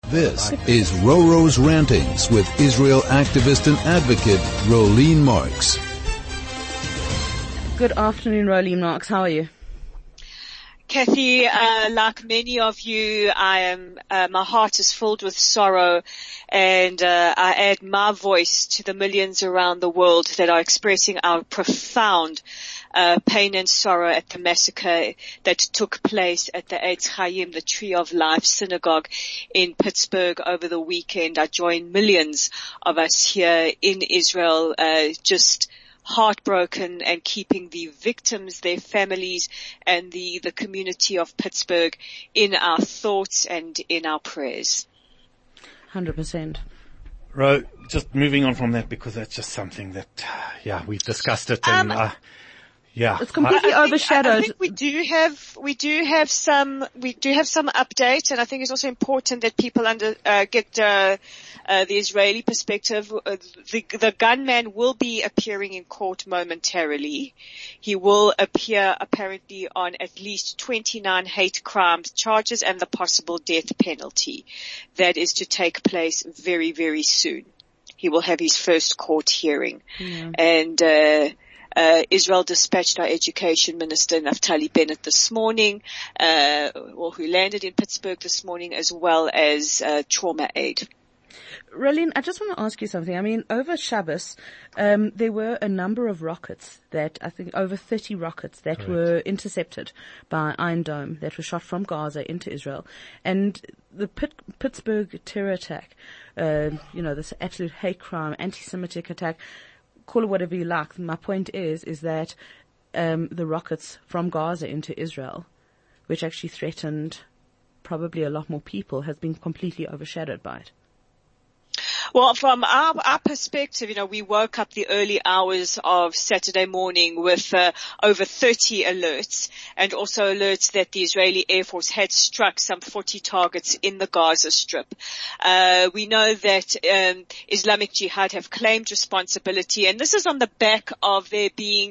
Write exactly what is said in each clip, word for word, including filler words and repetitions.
This is Roro's Rantings with Israel activist and advocate Rolene Marks. Good afternoon, Rolene Marks. How are you? Kathy, uh, like many of you, I am, uh, my heart is filled with sorrow, and uh, I add my voice to the millions around the world that are expressing our profound uh, pain and sorrow at the massacre that took place at the Eitz Chaim, the Tree of Life Synagogue in Pittsburgh over the weekend. I join millions of us here in Israel, uh, just heartbroken and keeping the victims, their families, and the, the community of Pittsburgh in our thoughts and in our prayers. one hundred percent. Ro, just moving on from that, because that's just something that, yeah, we've discussed it and, um, uh, yeah. It's completely I, I overshadowed. Think, I think we do have, we do have some, we do have some updates, and I think it's also important that people under, uh, get, uh, uh, the Israeli perspective. Uh, the, the gunman will be appearing in court momentarily. He will appear apparently on at least twenty-nine hate crimes charges and the possible death penalty. That is to take place very, very soon. He will have his first court hearing. Yeah. And, uh, Uh, Israel dispatched our education minister, Naftali Bennett, this morning, uh, or who landed in Pittsburgh this morning, as well as uh, trauma aid. Rolene, I just want to ask you something. I mean, over Shabbos, um, there were a number of rockets that, I think over thirty rockets that Correct. were intercepted by Iron Dome that were shot from Gaza into Israel. And the Pitt- Pittsburgh terror attack, uh, you know, this absolute hate crime, anti-Semitic attack, call it whatever you like. My point is, is that um, the rockets from Gaza into Israel, which actually threatened probably a lot more people, has been completely overshadowed by it. Well, from our, our perspective, you know, we woke up the early hours of Saturday morning with uh, over thirty alerts, and also alerts that the Israeli Air Force had struck some forty targets in the Gaza Strip. Uh, we know that um, Islamic Jihad have claimed responsibility, and this is on the back of there being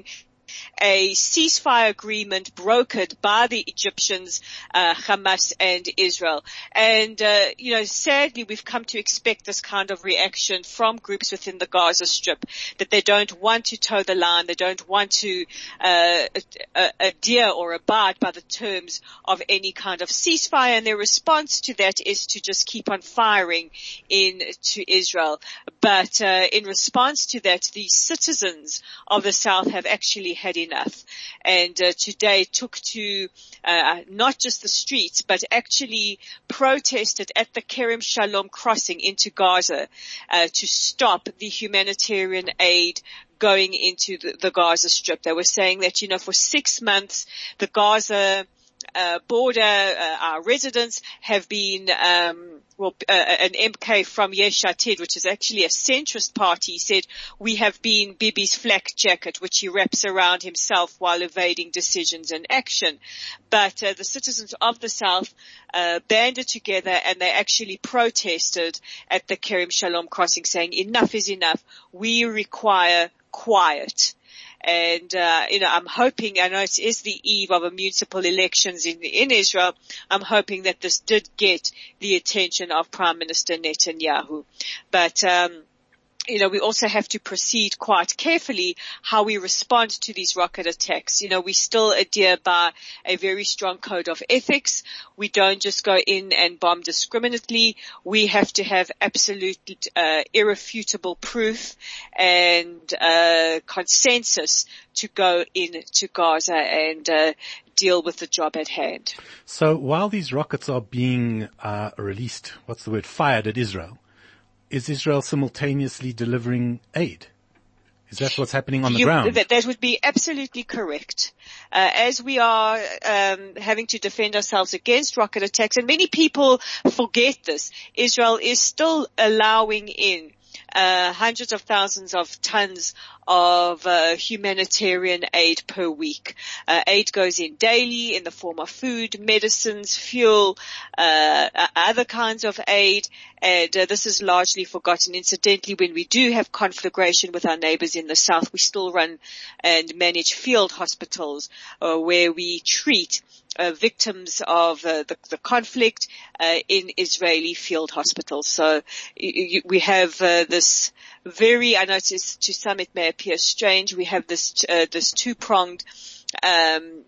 a ceasefire agreement brokered by the Egyptians, uh, Hamas and Israel. And, uh, you know, sadly we've come to expect this kind of reaction from groups within the Gaza Strip, that they don't want to toe the line, they don't want to, uh, adhere or abide by the terms of any kind of ceasefire, and their response to that is to just keep on firing into Israel. But, uh, in response to that, the citizens of the South have actually had enough, and uh, today took to uh, not just the streets, but actually protested at the Kerem Shalom crossing into Gaza uh, to stop the humanitarian aid going into the, the Gaza Strip. They were saying that, you know, for six months the Gaza uh, border, uh, our residents have been um well, uh, an M K from Yesh Atid, which is actually a centrist party, said, we have been Bibi's flak jacket, which he wraps around himself while evading decisions and action. But uh, the citizens of the South uh, banded together, and they actually protested at the Kerem Shalom crossing, saying, enough is enough. We require quiet. And, uh, you know, I'm hoping, I know it is the eve of a municipal elections in, in Israel. I'm hoping that this did get the attention of Prime Minister Netanyahu. But, um, you know, we also have to proceed quite carefully how we respond to these rocket attacks. You know, we still adhere by a very strong code of ethics. We don't just go in and bomb discriminately. We have to have absolute, uh, irrefutable proof and, uh, consensus to go into Gaza and, uh, deal with the job at hand. So while these rockets are being, uh, released, what's the word, fired at Israel, is Israel simultaneously delivering aid? Is that what's happening on the you, ground? That, that would be absolutely correct. Uh, as we are um, having to defend ourselves against rocket attacks, and many people forget this, Israel is still allowing in uh, hundreds of thousands of tons of uh, humanitarian aid per week. Uh, aid goes in daily in the form of food, medicines, fuel, uh, other kinds of aid, and uh, this is largely forgotten. Incidentally, when we do have conflagration with our neighbors in the south, we still run and manage field hospitals uh, where we treat uh, victims of uh, the, the conflict uh, in Israeli field hospitals. So you, we have uh, this very, I know to, to some it may appear strange, we have this uh, this two-pronged um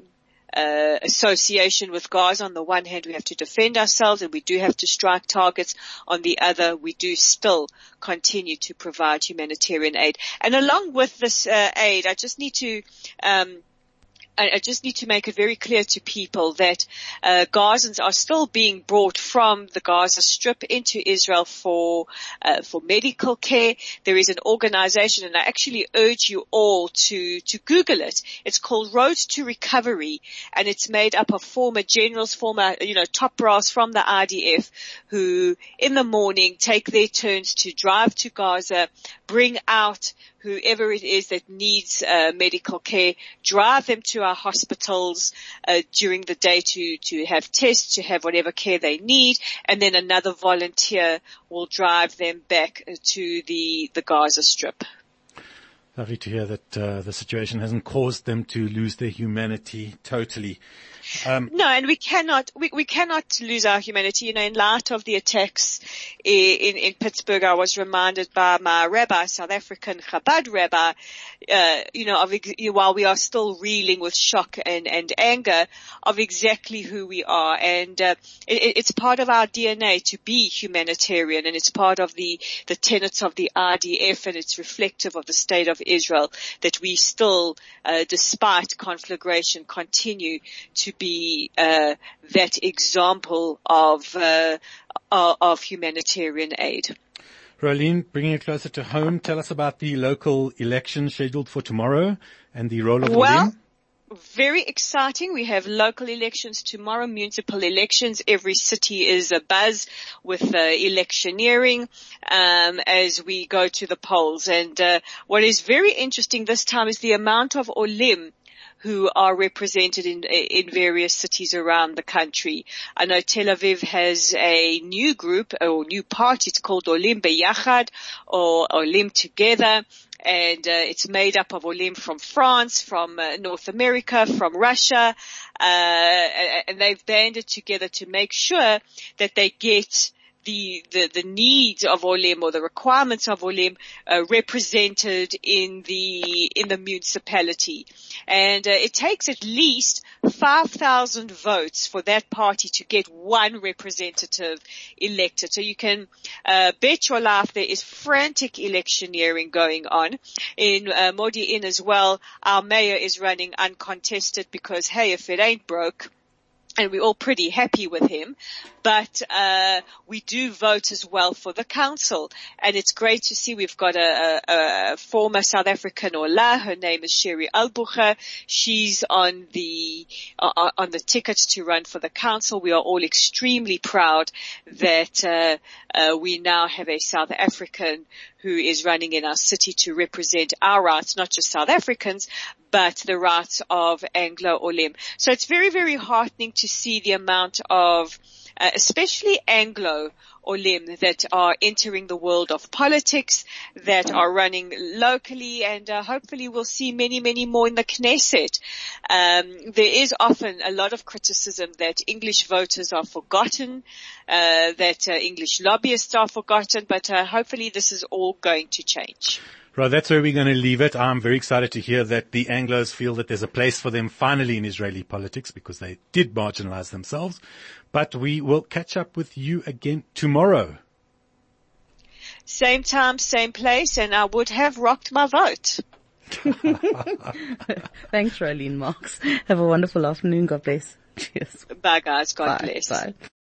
Uh, association with Gaza. On the one hand, we have to defend ourselves and we do have to strike targets. On the other, we do still continue to provide humanitarian aid. And along with this uh, aid, I just need to um I just need to make it very clear to people that uh, Gazans are still being brought from the Gaza Strip into Israel for uh, for medical care. There is an organization, and I actually urge you all to to Google it. It's called Road to Recovery, and it's made up of former generals, former you know top brass from the I D F, who in the morning take their turns to drive to Gaza, bring out whoever it is that needs uh, medical care, drive them to our hospitals uh, during the day to, to have tests, to have whatever care they need, and then another volunteer will drive them back to the, the Gaza Strip. Lovely to hear that uh, the situation hasn't caused them to lose their humanity totally. Um, no, and we cannot, we, we cannot lose our humanity. You know, in light of the attacks in, in Pittsburgh, I was reminded by my rabbi, South African Chabad rabbi, uh, you know, of, while we are still reeling with shock and, and anger, of exactly who we are. And, uh, it, it's part of our D N A to be humanitarian, and it's part of the, the tenets of the I D F, and it's reflective of the state of Israel that we still, uh, despite conflagration, continue to be uh, that example of uh, of humanitarian aid. Rolene, bringing it closer to home, tell us about the local election scheduled for tomorrow and the role of well, Olim. Very exciting. We have local elections tomorrow, municipal elections. Every city is abuzz with uh, electioneering um, as we go to the polls. And uh, what is very interesting this time is the amount of Olim who are represented in in various cities around the country. I know Tel Aviv has a new group or new party. It's called Olim Beyachad or Olim Together. And uh, it's made up of Olim from France, from uh, North America, from Russia, uh, and they've banded together to make sure that they get the, the, the needs of Olim or the requirements of Olim uh, represented in the, in the municipality. And uh, it takes at least five thousand votes for that party to get one representative elected. So you can uh, bet your life there is frantic electioneering going on. In uh, Modi'in as well, our mayor is running uncontested because, hey, if it ain't broke, and we're all pretty happy with him, but uh we do vote as well for the council, and it's great to see we've got a, a, a former South African Ola. Her name is Sherry Albucher. She's on the uh, on the ticket to run for the council. We are all extremely proud that uh, uh we now have a South African who is running in our city to represent our rights, not just South Africans, but the rights of Anglo Olim. So it's very, very heartening to see the amount of, uh, especially Anglo Olim, that are entering the world of politics, that are running locally, and uh, hopefully we'll see many, many more in the Knesset. Um, there is often a lot of criticism that English voters are forgotten, uh, that uh, English lobbyists are forgotten, but uh, hopefully this is all going to change. Right, that's where we're going to leave it. I'm very excited to hear that the Anglos feel that there's a place for them finally in Israeli politics, because they did marginalize themselves. But we will catch up with you again tomorrow. Same time, same place, and I would have rocked my vote. Thanks, Rolene Marks. Have a wonderful afternoon. God bless. Cheers. Bye, guys. God Bye. bless. Bye.